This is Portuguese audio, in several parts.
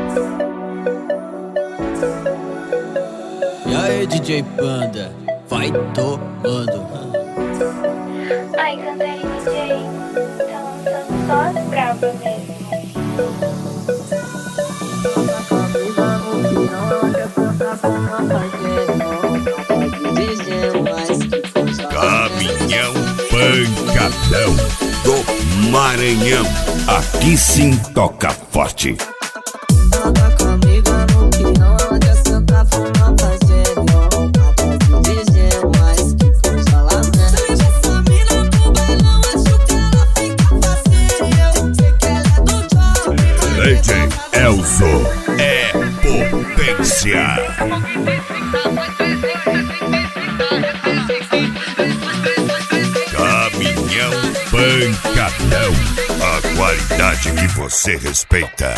E aí, DJ Panda, vai tomando. Ai, Cantarina DJ, tá lançando só as bravas mesmo. Caminhão pancadão do Maranhão. Aqui sim toca forte. Anda comigo no pirão, ela quer sentar pra fazer DJ mais que fala menos. Essa mina pro bailão, acho que ela fica faceira. Eu sei que ela é do job. DJ Elzo é potência. Caminhão pancadão, a qualidade que você respeita.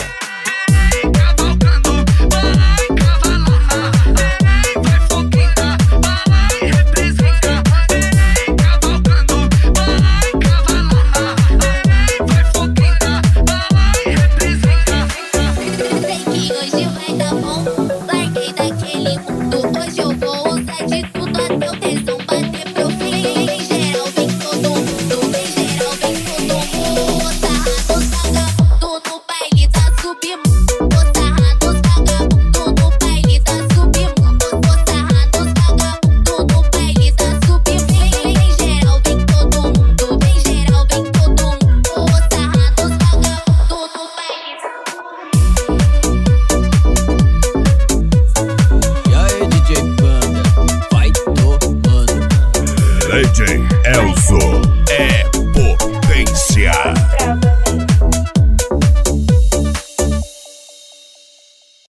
DJ Elzo é